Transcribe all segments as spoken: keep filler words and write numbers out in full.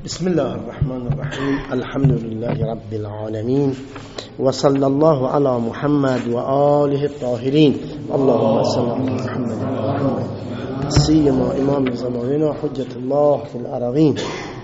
بسم الله الرحمن الرحیم. الحمد لله رب العالمین و صلی الله علی محمد و آله الطاهرین. اللهم صل علی محمد و محمد سیما امام زماننا حجت الله فی الارضین.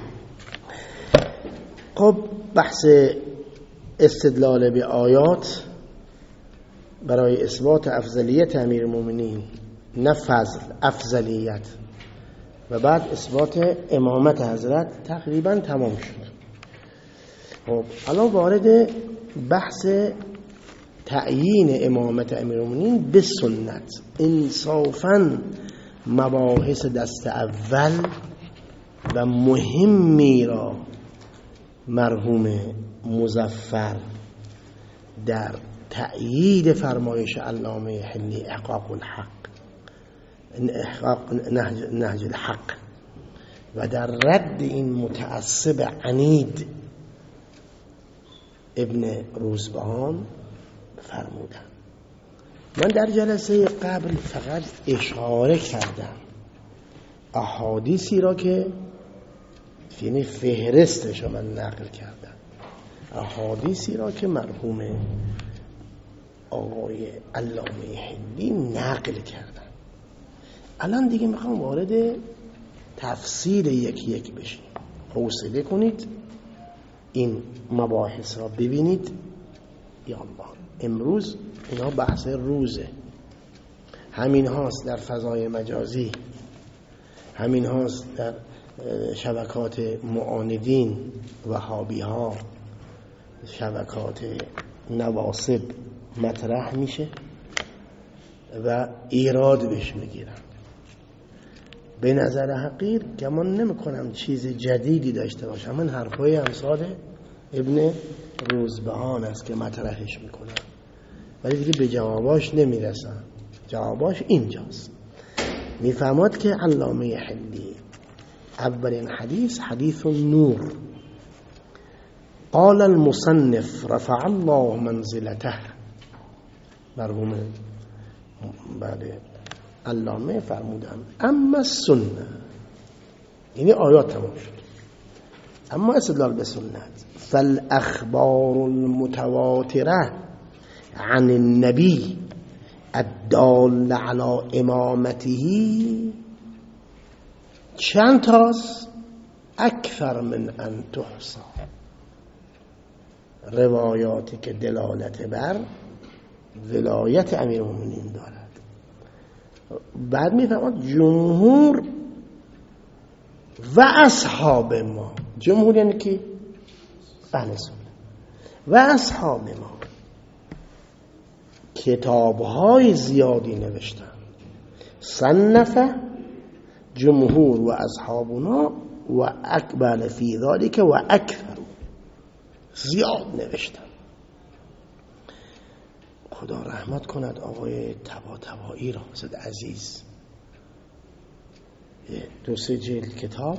خب بحث استدلال به آیات برای اثبات افضلیت امیرالمومنین، نه فضل، افضلیت، و بعد اثبات امامت حضرت تقریبا تمام شد. خب الان وارد بحث تعیین امامت امیرالمومنین به سنت. انصافاً مباحث دست اول و مهمی را مرحوم مظفر در تأیید فرمایش علامه حلی احقاق الحق، احقاق نهج, نهج الحق، و در رد این متعصب عنید ابن روزبهان فرمودن. من در جلسه قبل فقط اشاره کردم احادیثی را که یعنی فهرستش من نقل کردم، احادیثی را که مرحوم آقای علامه حلی نقل کردن. الان دیگه میخوام وارد تفسیر یکی یک بشیم. حوصله کنید، این مباحث را ببینید. یا الله، امروز اینا بحث روزه، همین هاست در فضای مجازی، همین هاست در شبکات معاندین، وهابی ها، شبکات نواصب مطرح میشه و ایراد بهش میگیرن. به نظر حقیر گمان نمی کنم چیز جدیدی داشته باشم. من حرفای امثال ابن روزبهان است که مطرحش میکنم، ولی دیگه به جواباش نمیرسم. جواباش اینجاست. میفهمد که علامه حلی اولین حدیث حدیث نور، قال المصنف رفع الله منزلته، مرحوم بله علامه فرمودن اما السنه، یعنی آیات تمام شد، اما استدلال به سنت، فالاخبار المتواتره عن النبی الدال على امامته چند تاست؟ اکثر من ان تحصى. روایاتی که دلالت بر ولایت امیرالمومنین دارد. بعد میفهمد جمهور و اصحاب ما، جمهور یعنی کی؟ اهل سنت و اصحاب ما، کتاب‌های زیادی نوشتن. صنف جمهور و اصحابنا و اکبر فی ذلك و اکثر، زیاد نوشتن. خدا رحمت کند آقای طباطبایی را، زد عزیز، دو سه جلد کتاب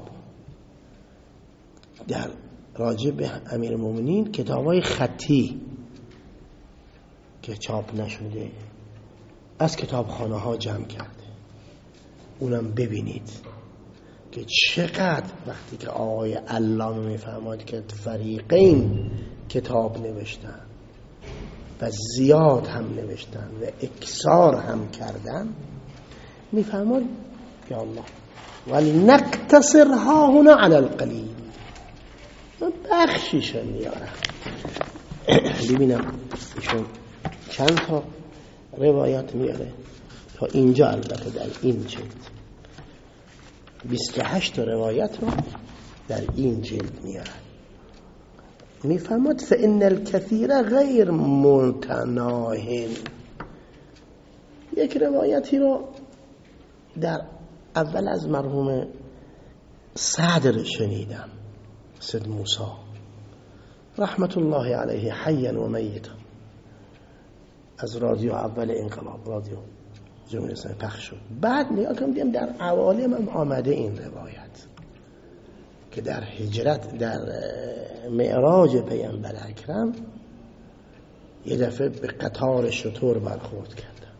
در راجع به امیرالمومنین، کتابای خطی که چاپ نشده از کتابخانه ها جمع کرده. اونم ببینید که چقدر وقتی که آقای علامه میفرماید که فریقین کتاب نوشتن و زیاد هم نوشتن و اکثار هم کردن، میفرماید یا الله ولی نقتصرها هنا علی القلیل، بخشیش میارم. ببینم ایشون چند تا روایات میاره تا اینجا، البته در این جلد بیست و هشت روایت رو در این جلد میاره. میفهمد فإن الكثير غیر متناهن. یک روایتی رو در اول از مرحوم صدر شنیدم، سید موسی رحمت الله علیه حیا و میتا، از رادیو اول انقلاب، رادیو جمهوری اسلامی پخش شد. بعد نگاه کنم دیدم در عوالم هم آمده این روایت که در هجرت، در معراج پیامبر اکرم یه دفعه به قطار شتر برخورد کردن.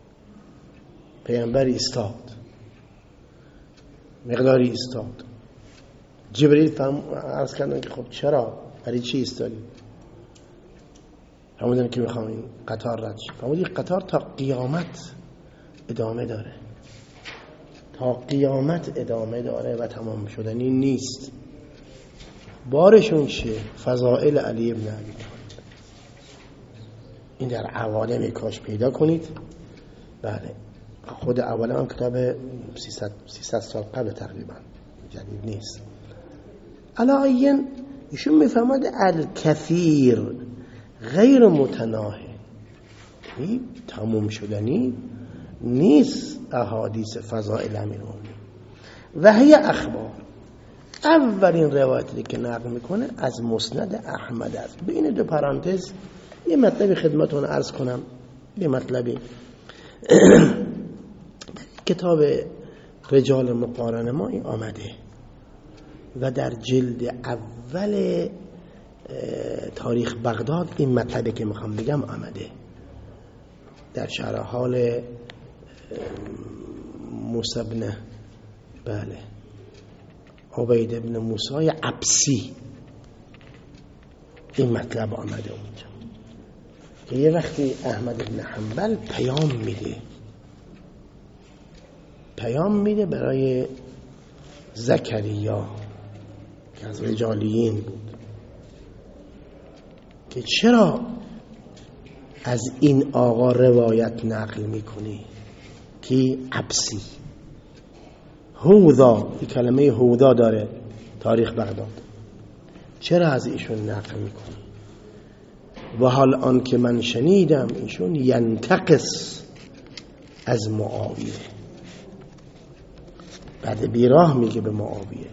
پیامبر ایستاد، مقداری ایستاد، جبرئیل فهم عرض کردن که خب چرا برای چی ایستادی؟ فرمودن که میخوام این قطار رد شه. فرمودی قطار تا قیامت ادامه داره، تا قیامت ادامه داره و تمام شدنی نیست. بارشون چیه؟ فضائل علی ابن ابی طالب. این در عوالم کاش پیدا کنید. بله خود عوالم هم کتاب سیصد سال قبل تقریبا، جدید نیست. علاین ایشون میفهمد الکثیر غیر متناهی، این تموم شدنی نیست. احادیث فضائل امیرالمومنین و هی اخبار، اولین روایتی که نقل میکنه از مسند احمد است. بین دو پرانتز یه مطلبی خدمتون عرض کنم. یه مطلبی کتاب رجال مقارن ما این آمده و در جلد اول تاریخ بغداد این مطلبی که میخوام بگم آمده، در شرح حال موسی بن بله عبید ابن موسی عبسی این مطلب آمده اونجا که یه وقتی احمد بن حنبل پیام میده پیام میده برای زکریا که از رجالیین بود که چرا از این آقا روایت نقل میکنی که عبسی هودا، این کلمه هودا داره تاریخ بغداد، چرا از ایشون نقل میکنی؟ و حال آن که من شنیدم ایشون ینتقص از معاویه، بعد بیراه میگه به معاویه.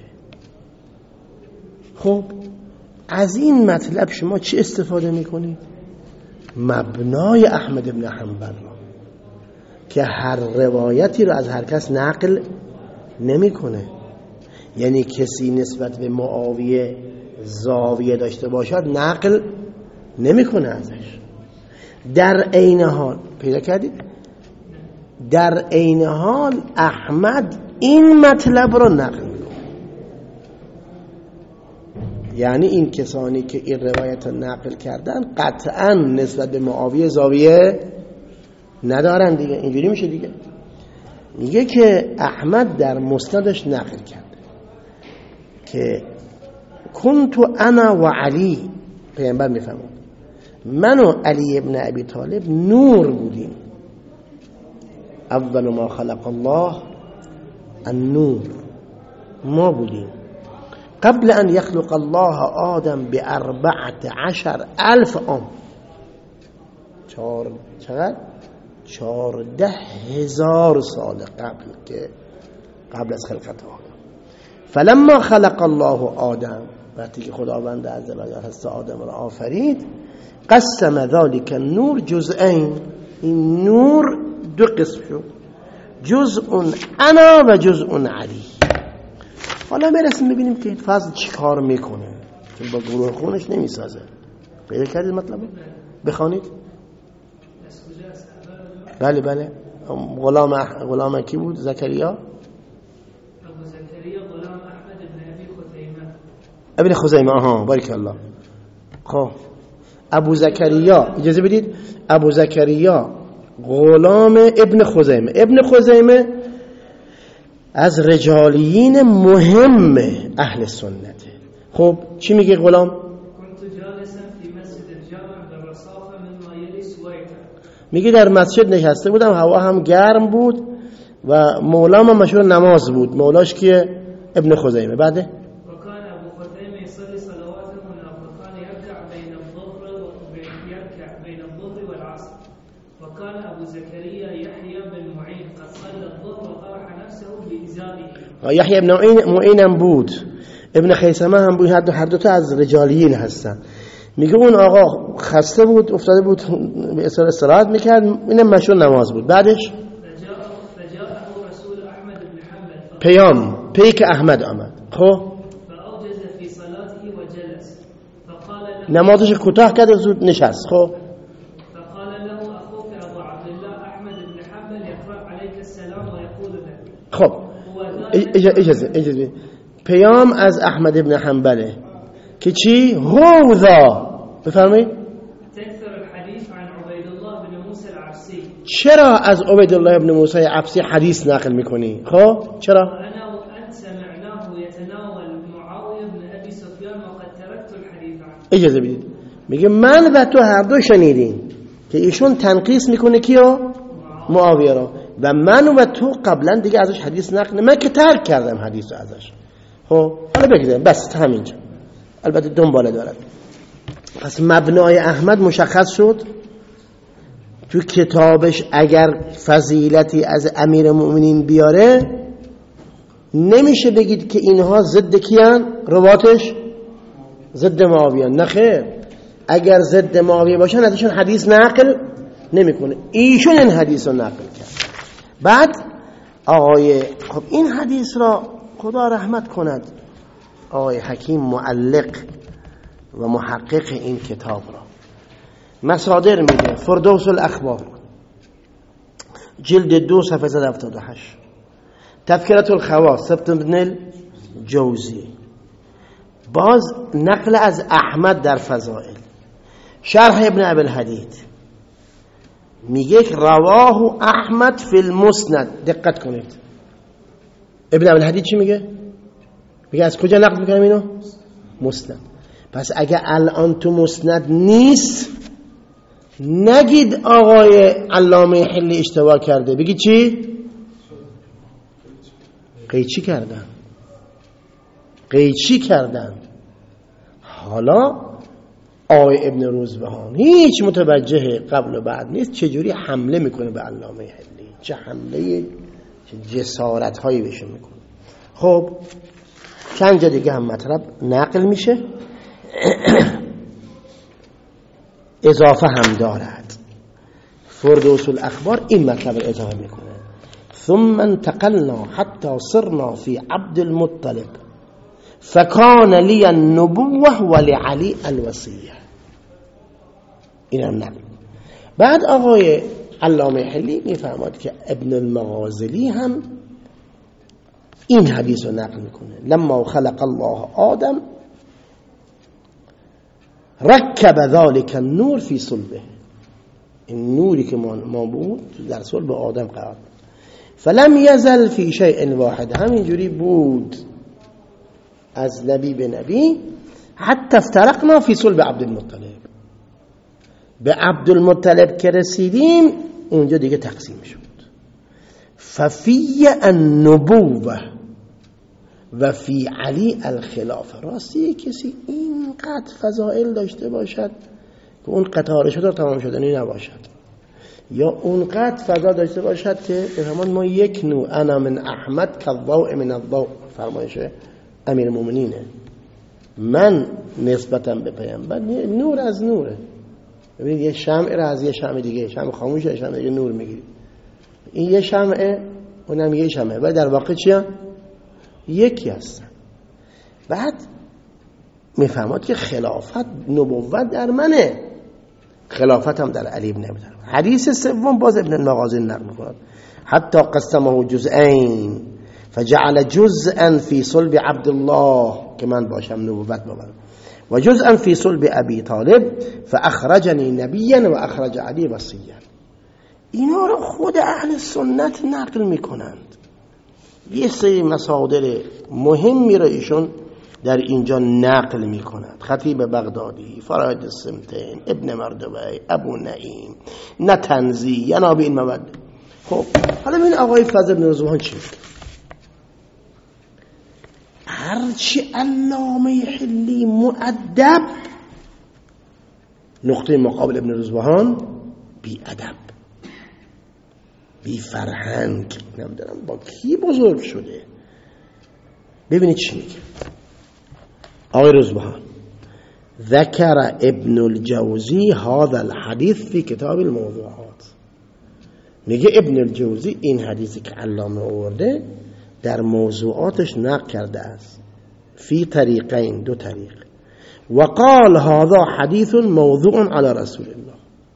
خب از این مطلب شما چی استفاده میکنید؟ مبنای احمد بن حنبل که هر روایتی رو از هر کس نقل نمیکنه، یعنی کسی نسبت به معاویه زاویه داشته باشد نقل نمیکنه ازش. در عین حال پیدا کردید، در عین حال احمد این مطلب رو نقل میکنه. یعنی این کسانی که این روایت رو نقل کردن قطعا نسبت به معاویه زاویه ندارن دیگه. اینجوری میشه دیگه. میگه که احمد در مسندش نقل کرد که کنت انا و علی، پیامبر میفهمد من و علی ابن ابی طالب نور بودیم. اول ما خلق الله النور، ما بودیم قبل ان يخلق الله آدم باربعت عشر الف عام، چهار چقدر؟ چهارده هزار سال قبل که قبل از خلقت آدم. فلما خلق الله آدم، وقتی که خداوند عزوجل هست آدم را آفرید، قسم ذلك النور جزئین، این نور دو قسم شد، جزء انا و جزء علی. حالا برسیم ببینیم که فضل چی کار میکنه که با گروه خونش نمیسازه. پیدا کردید مطلب؟ بخوانید. بله بله. غلام غلام کی بود؟ زکریا. ابو زکریا غلام احمد بن ابی خزیمه. ابن خزیمه. آها بارک الله. خب ابو زکریا، اجازه بدید، ابو زکریا غلام ابن خزیمه. ابن خزیمه از رجالیین مهم اهل سنته. خب چی میگه غلام؟ میگه در مسجد نشسته بودم، هوا هم گرم بود و مولام هم مشهور نماز بود. مولاش کیه؟ ابن خزیمه. بعده وكان ابو خزیمه يصلي صلوات وكان يركع بين الظهر ويركع بين الظهر والعصر. وكان ابو زكريا يحيى بن معين قد صلى الظهر وطرح نفسه بإزاره. یحیی ابن معین هم بود، ابن خیثمه هم بود، هر دو تا از رجالیین هستن. میگه اون آقا خسته بود، افتاده بود به اصطلاح استراحت میکرد، اینم مشهور نماز بود. بعدش پیام پیک احمد آمد. خب نمازش کوتاه کرد، زود نشست. خب خب اجازه اجازه پیام از احمد ابن حنبله که چی؟ هوذا بفرمایید. تكثر الحديث عن عبيد الله بن موسى العبسي. چرا از عبید الله ابن موسی عبسی حدیث نقل میکنی؟ خب چرا؟ انا وانت سمعناه يتناول معاويه بن ابي سفيان وقد تركت الحديث عنه. اجازه بدید، میگه من و تو هر دو شنیدیم که ایشون تنقیص میکنه کیو؟ معاویه را، و من و تو قبلا دیگه ازش حدیث نقل، من که ترک کردم حدیث ازش. خب حالا بگذاریم بس همینجا، البته دنباله دارد. پس مبنای احمد مشخص شد. تو کتابش اگر فضیلتی از امیر مؤمنین بیاره نمیشه بگید که اینها ضد کیان؟ رواتش ضد معاویه. نه خیر، اگر ضد معاویه باشن ازشون حدیث نقل نمیکنه، ایشون این حدیث رو نقل کرد. بعد آقای خب این حدیث را خدا رحمت کند آقای حکیم معلق و محقق این کتاب را مصادر میده. فردوس الاخبار جلد دو صفحه صد و هفتاد و هشت، تذکرة الخواص ابن الجوزی، باز نقل از احمد در فضائل، شرح ابن ابی الحدید میگه رواه احمد فی المسند. دقت کنید ابن ابی الحدید چی میگه؟ میگه از کجا نقل میکنم اینو؟ مسند. پس اگه الان تو مسند نیست نگید آقای علامه حلی اشتباه کرده، بگید چی؟ قیچی کردن قیچی کردن حالا آقای ابن روزبهان هیچ متوجه قبل و بعد نیست چجوری حمله میکنه به علامه حلی، چه حمله چه جسارت هایی بشه میکنه. خب چند جا دیگه هم مطلب نقل میشه. اضافه هم دارد فردوس الاخبار این مطلب اضافه میکنه. ثم انتقلنا حتى صرنا في عبد المطلب فكان لي النبوة ولعلي الوصية. این هم نقل. بعد آقای علامه حلی میفهمد که ابن المغازلی هم این حدیث رو نقل میکنه. لما خلق الله آدم رکب ذلك النور فی صلبه، این نوری که ما بود در صلب آدم قرار داد. فلم یزل فی شیء واحد، همینجوری بود از نبی به نبی. حتی افترقنا فی صلب عبدالمطلب، به عبدالمطلب که رسیدیم اونجا دیگه تقسیم شد. ففی النبوة و فی علی الخلافه. راستی کسی اینقدر فضائل داشته باشد که اون قطار شده تمام شدنی نباشد، یا اونقدر فضا داشته باشد که بفهمان ما یک نوع، انا من احمد کالضوء من الضوء، فرمایش امیر المؤمنینه، من نسبتا به پیامبر نور از نوره. ببینید یه شمع را از یه شمع دیگه، شمع خاموشه شمع دیگه نور میگیری، این یه شمعه اونم یه شمعه، ولی در واقع چیه؟ یکی هستن. بعد میفهمد که خلافت نبوت در منه، خلافت هم در علی ابن ابی طالب. حدیث سوم باز ابن المغازی نقل می‌کند حتی قسمه جزئین فجعل جزءا فی صلب عبدالله که من باشم نبوت ببرم و جزءا فی صلب ابی طالب فاخرجنی نبیا و اخرج علی وصیا. اینا رو خود اهل سنت نقل میکنند. یه سری مصادر مهمی رو ایشون در اینجا نقل میکند. خطیب بغدادی، فرائد السمتین، ابن مردوی، ابو نعیم، نتنزی، یا نبی این مبد. خب حالا ببین آقای فضل بن روزبهان چی میگه؟ هرچی علامه حلی مؤدب، نقطه مقابل ابن روزبهان بی ادب، بی فرهنگ، نمیدونم با کی بزرگ شده. ببینید چی میگه آقای روزبهان. ذکر ابن الجوزی هذا الحديث في کتاب الموضوعات. میگه ابن الجوزی این حدیثی که علامه آورده در موضوعاتش نقل کرده است، فی طریقین، دو طریق. وقال هذا حدیث موضوع على رسول الله.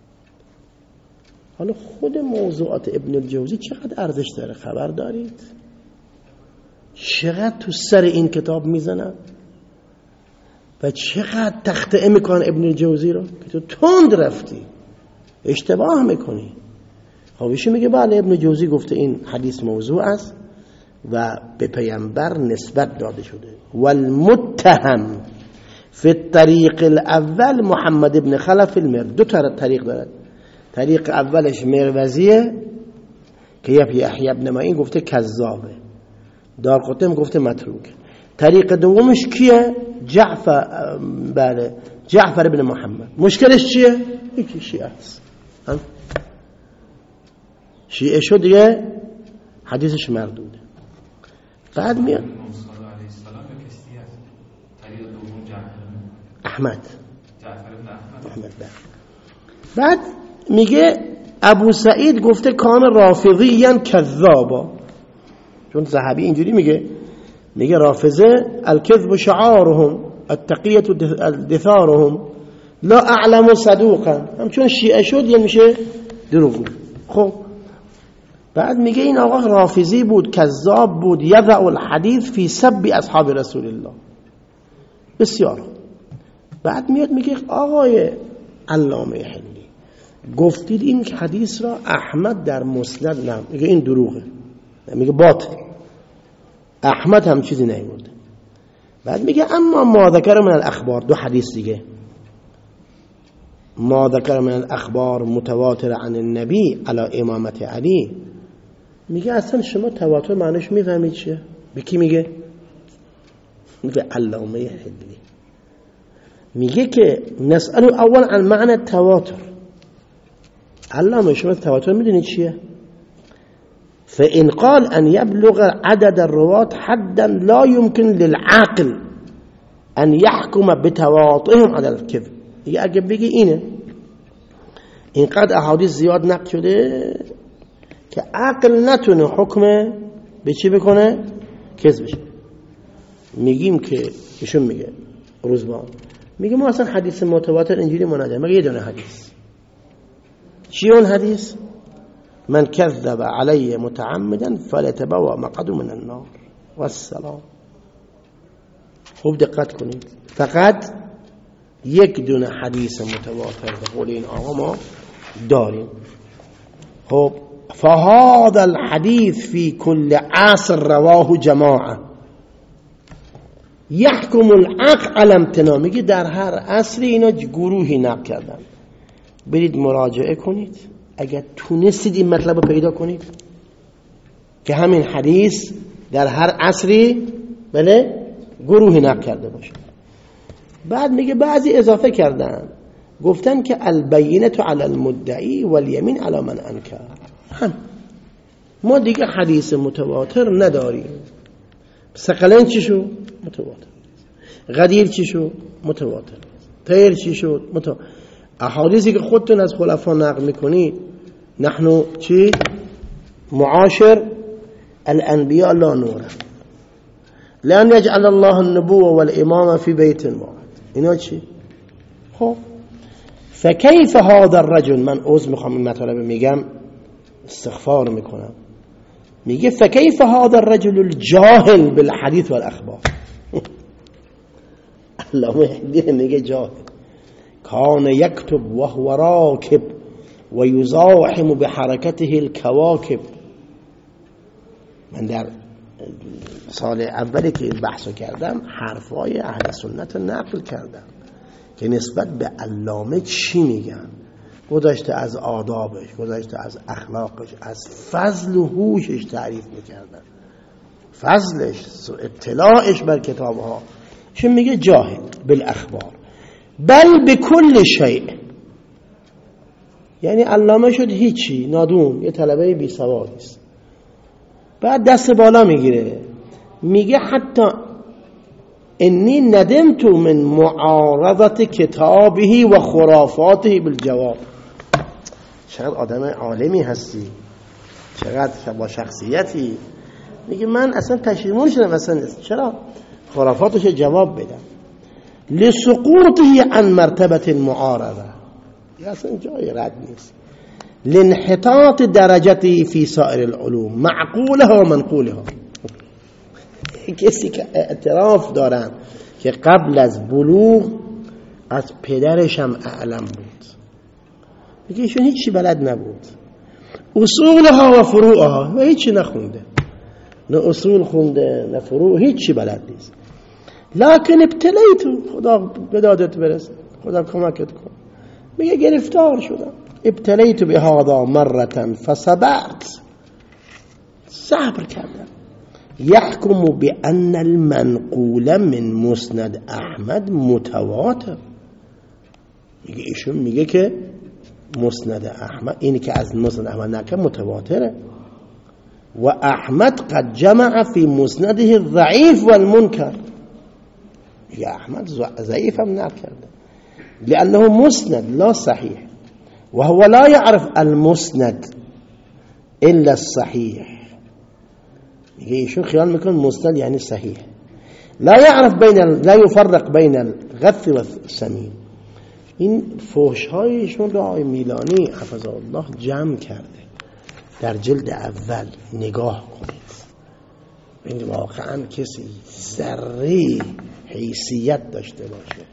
حالا خود موضوعات ابن الجوزی چقدر ارزش داره خبر دارید؟ چقدر تو سر این کتاب میزنن و چقدر تخطئه میکنن ابن جوزی رو که تو تند رفتی، اشتباه میکنی. خب ایشون میگه بله ابن جوزی گفته این حدیث موضوع است و به پیامبر نسبت داده شده. والمتهم فی الطریق الاول محمد ابن خلف المر. دو تا طریق دارد. طریق اولش مروزیه که یحیی ابن معین گفته کذابه، دارقطنی گفته متروک. طریق دومش کیه؟ جعفر، بله جعفر ابن محمد. مشکلش چیه؟ یکی شیعه است، شیعه شد دیگه حدیثش مردوده. بعد میاد احمد احمد بعد میگه ابو سعید گفته کان رافضیاً کذابا، چون صحابی اینجوری میگه، میگه رافضه الکذب شعارهم التقیة دثارهم لا اعلم صدوقا، همچون شیعه شد یعنی میشه دروغ. خب بعد میگه این آقا رافضی بود، کذاب بود، یضع الحدیث فی سب اصحاب رسول الله. بسیار. بعد میاد میگه آقای علامه حلی گفتید این حدیث را احمد در مسند نه، میگه این دروغه، میگه باطل، احمد هم چیزی نیورده. بعد میگه اما ما ذکر من الاخبار، دو حدیث دیگه، ما ذکر من الاخبار متواتر عن النبی علی امامت علی، میگه اصلا شما تواتر معنیش میفهمید چیه؟ به کی میگه؟ میگه علامه حلی میگه که نسأل اول عن معنی تواتر. علامه شما تواتر میدونید چیه؟ فإن قال أن يبلغ عدد الرواة حدا لا يمكن للعاقل أن يحكم بتواطئهم على الكذب. یه اگه بگی اینه اینقدر احادیث زیاد نقل شده که عقل نتونه حکم به چی بکنه؟ کذبش. میگیم که ایشون میگه روزبان میگه ما اصلا حدیث متواتر اینجوری ما نداریم، مگه یه دونه حدیث. چی اون حدیث؟ من کذب علی متعمدا فلیتبوأ مقعده من النار والسلام. خوب دقت کنید، فقط یک دونه حدیث متواتر به قول این آقا ما داریم. خب فهذا الحديث في كل عصر رواه جماعه يحكم العقل على امتناع. میگه در هر عصری اینا گروهی نقل کردن. برید مراجعه کنید اگر تونستید این مطلب رو پیدا کنید که همین حدیث در هر عصری بله گروهی نقل کرده باشه. بعد میگه بعضی اضافه کردن گفتن که البینه علی المدعی والیمین علی من انکر. هم ما دیگه حدیث متواتر نداریم. ثقلین چی شو؟ متواتر. غدیر چی شو؟ متواتر. طیر چی شد؟ متواتر. احادیثی که خودتون از خلفا نقل میکنید نحن چی؟ معاشر الانبیاء لا نوره لان یجعل الله النبوة والامامة في بیت واحد. اینا چی؟ خب فکیف هذا الرجل، من عذر میخوام این مطلب میگم استغفار میکنم، میگه فکیف هذا الرجل الجاهل بالحديث والاخبار. علامه حلی میگه جاهل، کان یکتب وهو راکب و یزاحم بحرکته الکواکب. من در سال اولی که بحثو کردم حرفای اهل سنت نقل کردم که نسبت به علامه چی میگن، گذشته از آدابش، گذشته از اخلاقش، از فضل و هوشش تعریف میکردن، فضلش، اطلاعش بر کتابها. چون میگه جاهل بالاخبار بل بكل شیء، یعنی علامه شد هیچی، نادون، یه طلبه بی سواد است. بعد دست بالا میگیره میگه حتی انی ندمت من معارضت کتابه و خرافاته بالجواب. چقدر آدم عالمی هستی، چقدر با شخصیتی. میگه من اصلا پشیمون شدم، اصلا چرا خرافاتش جواب بدم. لسقوطه عن مرتبه المعارضه، اصلا جای رد نیست. لانحطاط درجته في سائر العلوم معقولها و منقولها. کسی که اعتراف دارن که قبل از بلوغ از پدرش هم اعلم بود، میگه ایشون هیچی بلد نبود، اصولها و فروعها و هیچی نخونده، نه اصول خونده نه فروع، هیچی بلد نیست. لکن ابتلیتو، خدا به دادت برسه، خدا کمکت کن. میگه گرفتار شدم، ابتلیتو به هذا مرتن فصبرت، صبر کردم. یحکم بان المنقول من مسند احمد متواتر، میگه ایشون میگه که مسند احمد، اینی که از مسند احمد نکه متواتره. و احمد قد جمع فی مسنده الضعیف والمنکر، میگه احمد ضعیف هم نکرده لانه مسند لا صحیح و هو لا يعرف المسند الا الصحیح. میگه ایشون خیال میکنه مسند یعنی صحیح، لا يعرف بین لا يفرق بین الغث و السمین. این فحش هایشون رو آقای میلانی حفظه الله جمع کرده در جلد اول، نگاه کنید. این واقعا کسی ذره حیثیت داشته باشه،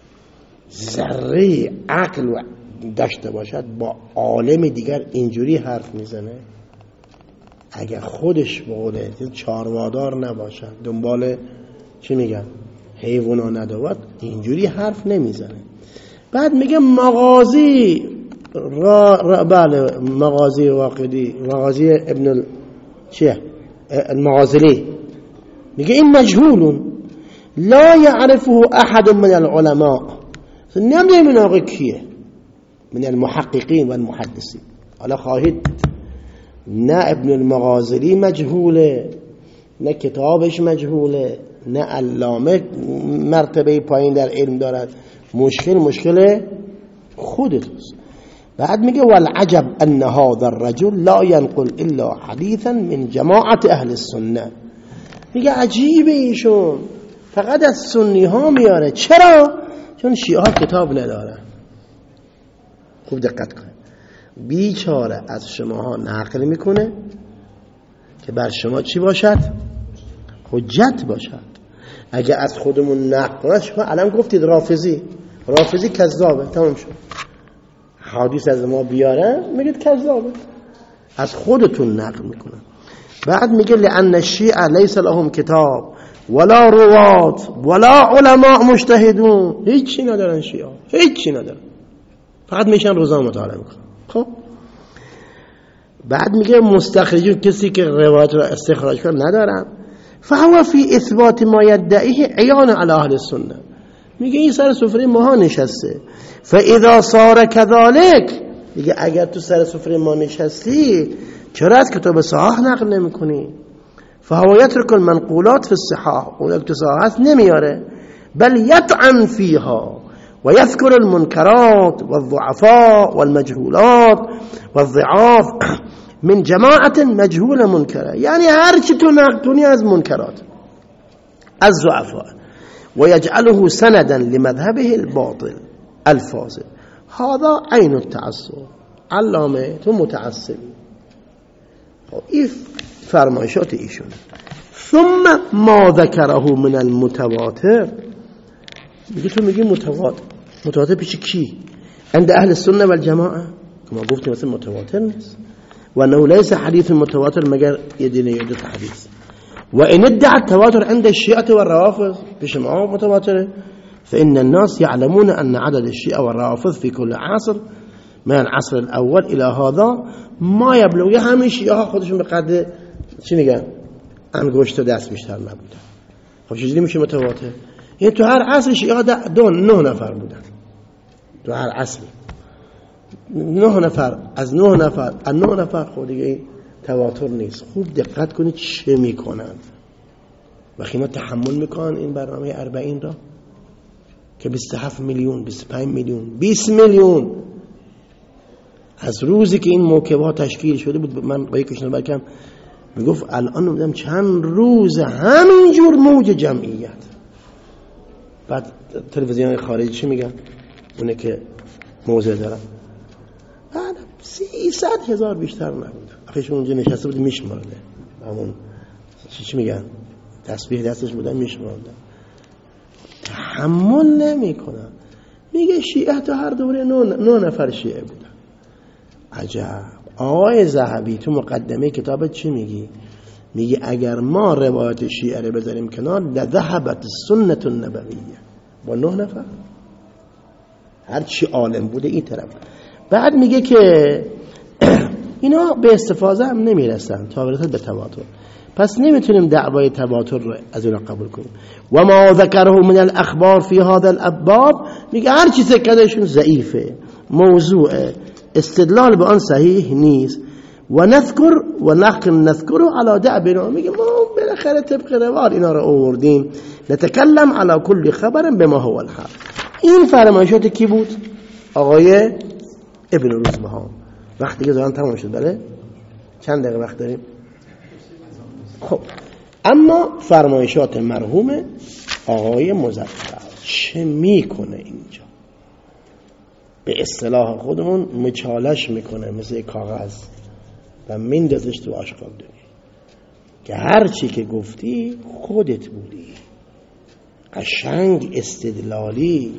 ذره عقل داشته باشد، با عالم دیگر اینجوری حرف میزنه؟ اگر خودش بقوله چاروادار نباشد، دنبال چی میگن حیوانا ندواد، اینجوری حرف نمیزنه. بعد میگه مغازی را, را بله مغازی واقعی، مغازی ابن ال... چیه المغازلی، میگه این مجهول لا يعرفه احد من العلماء، نمیدونم این آقا کیه، من المحققین و المحدثین. حالا خواهید نه ابن المغازلی مجهوله، نه کتابش مجهوله، نه علامه مرتبه پایین در علم دارد، مشکل مشکل خودتوست. بعد میگه والعجب ان هذا الرجل لا ينقل الا حديثا من جماعت اهل السنه. میگه عجیبه ایشون فقط از سنی ها میاره. چرا؟ چون شیعه ها کتاب ندارن. خوب دقت کن، بیچاره از شماها نقل میکنه که بر شما چی باشد؟ حجت باشد. اگه از خودمون نقل کنه، شما الان گفتید رافضی، رافضی کذابه، تمام شد. حدیث از ما بیاره میگید کذابه، از خودتون نقل میکنه. بعد میگه لأن الشیعه لیس لهم کتاب ولا روات ولا علماء مجتهدون، هیچی ندارن شیعه، هیچی ندارن، فقط میشن روزا مطالعه میکنن. خب بعد میگه مستخرجون، کسی که روایت را استخراج کنه ندارن. فهو فی اثبات ما یدعیه عیان علی اهل السنه، میگه این سر سفره ما نشسته. فاذا صار كذلك، میگه اگر تو سر سفره ما نشستی چرا از کتاب صحاح نقل نمیکنی؟ فهو یترک المنقولات فی الصحاح، اون که صحاح هست نمیاره، بل یطعن فیها و یذکر المنکرات والضعفاء والمجهولات والضعاف من جماعت مجهول منکره، یعنی هر چی تو نقل کنی از منکرات، از ضعفاء، و یجعله سندا لمذهبه الباطل الفاضل. هذا عین التعصب. علامه تو متعصبی. این فرمایشات ایشون. ثم ما ذکره من المتواتر، میگه تو میگی متواتر، متواتر پیش کی؟ عند اهل السنه والجماعه. ما گفتیم مثلا متواتر نیست، و انه ليس حديث متواتر مگر یه دینه یه دو حدیث. و ان ادعى التواتر عند الشيعه والروافض، پیش ما متواتره. فإن الناس يعلمون أن عدد الشيعة والروافض في كل عصر من العصر الأول إلى هذا ما يبلغ. یه همین شیعه ها خودشون به قدر چی میگن انگشت دست بیشتر نبودن. خب چجوری میشه متواتر؟ یعنی تو هر عصر شیعه ها دو نه نفر بودن، تو هر عصر نه نفر، از نه نفر از نه نفر خود دیگه تواتر نیست. خوب دقت کنید چه میکنن. وقتی ما تحمل میکنن این برنامه اربعین را که بیست و هفت میلیون، بیست و پنج میلیون، بیست میلیون از روزی که این موکب ها تشکیل شده بود، من با یکیشون برکم میگفت الان نمیدونم چند روز همینجور موج جمعیت. بعد تلویزیون خارجی چی میگن؟ اونه که موضع دارن بعد سیصد هزار بیشتر نبود. آخیشون اونجا نشسته بود میشمارده همون چی چی میگن تسبیح دستش بودن میشماردن. تحمل نمی کنن. میگه شیعه تا هر دوره نه نفر شیعه بودن. عجب. آقای ذهبی تو مقدمه کتابت چی میگی؟ میگه اگر ما روایت شیعه رو بذاریم کنار لذهبت سنت النبویه با نه نفر هر چی عالم بوده این طرف. بعد میگه که اینا به استفاده هم نمیرسن تا برسد به تواتر، پس نمیتونیم دعوای تواتر رو از اینا قبول کنیم. و ما ذکره من الاخبار فی هذا الابواب، میگه هر چی ذکرشون ضعیفه، موضوع استدلال به آن صحیح نیست. و نذکر و نقل نذکره علی دعبنا، میگه ما بالاخره طبق روال اینا رو آوردیم. نتکلم علی کل خبر بما هو الحق. این فرمایشات کی بود؟ آقای ابن روزبهان. وقتی که زمان تمام شد، بله چند دقیقه وقت داریم؟ خب اما فرمایشات مرحوم آقای مظفر چه میکنه اینجا؟ به اصطلاح خودمون مچالش میکنه مثل کاغذ و میندازش تو آشغال دنیا که هر چی که گفتی خودت بودی. قشنگ استدلالی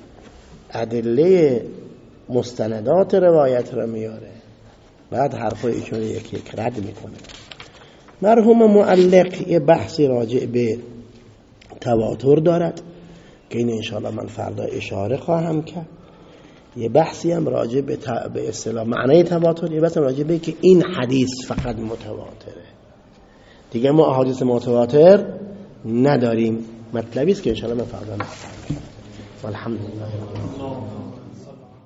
ادله مستندات روایت رو میاره، بعد حرفای ایشون یک یک رد میکنه. مرحوم معلق یه بحثی راجع به تواتر دارد که این انشاءالله من فردا اشاره خواهم کرد. یه بحثی هم راجع به به اصطلاح معنی تواتر، یه بحثی هم راجع به که این حدیث فقط متواتره، دیگه ما احادیث متواتر نداریم. مطلبی است که انشاءالله من فردا نخواهم. والحمدلله رب العالمین.